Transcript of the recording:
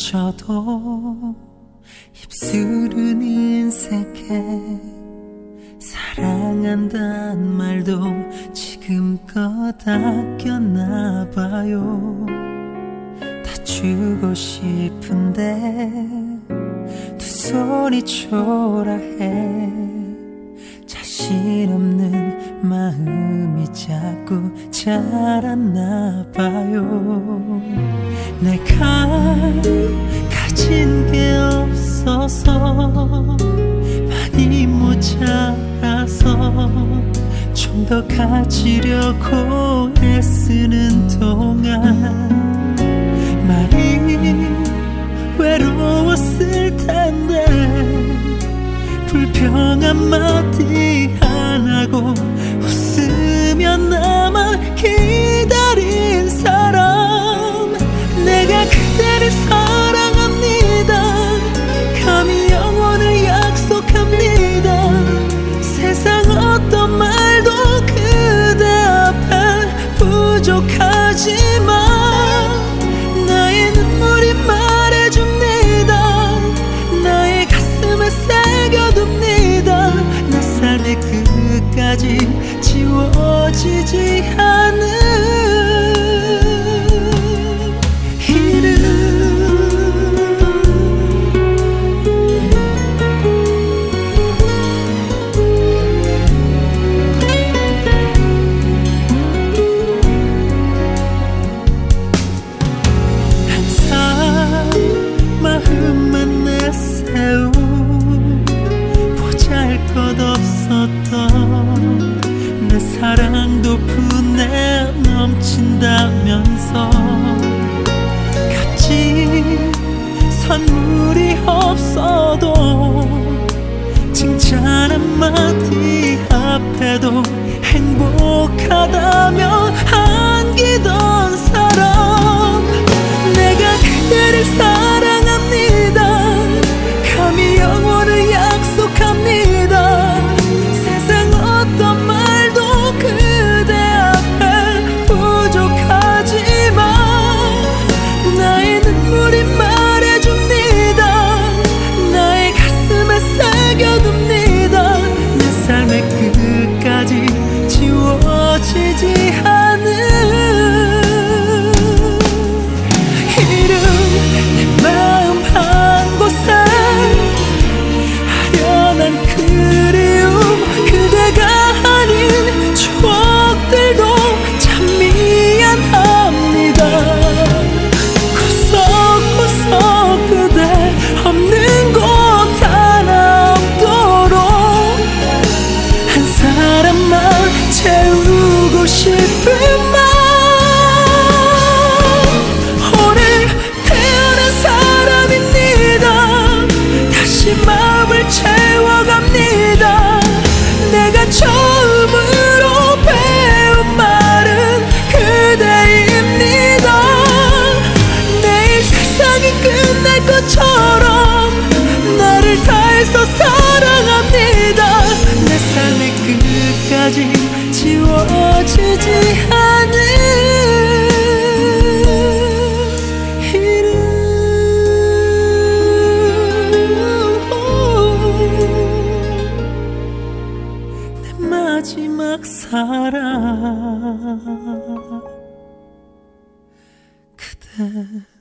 멈춰도 입술은 인색해. 사랑한단 말도 지금껏 아꼈나봐요. 다 주고 싶은데 두 손이 초라해. 자신 없는 마음이 자꾸 자랐나봐요. 내가 가진 게 없어서 많이 모자라서 좀 더 가지려고 애쓰는 동안 많이 외로웠을 텐데 불평 한마디 안 하고 웃으며 나만 기다린 사람. 내가 그대를 사랑합니다. 감히 영원을 약속합니다. 세상 어떤 말도 그대 앞에 부족하지만 나의 눈물이 말해줍니다. 나의 가슴에 새겨둡니다. 내 삶의 끝까지 지워지지 않은 마음만 내세운 보잘것없었던 내 사랑도 분에 넘친다면서 값진 선물이 없어도 칭찬 한마디 앞에도 행복하다며 안기던 사람. 내가 그대를 사랑합니다. 감히 영원을 약속합니다. 세상 어떤 말도 그대 앞에 부족하지만 나의 눈물이 말해줍니다. 나의 가슴에 새겨둡니다. 내 삶의 끝까지 지워지지 않은 그리움. 그대가 아닌 추억들도 참 미안합니다. 구석구석 그대 없는 곳 하나 없도록 한 사람만 채우고 싶은 맘. 오늘 태어난 사람입니다. 다시 마음을 채워갑니다. 내가 처음으로 배운 말은 그대입니다. 내일 세상이 끝날 것처럼 나를 다해서 사랑합니다. 내 삶의 끝까지 지워지지 않은 마지막 사랑 그대.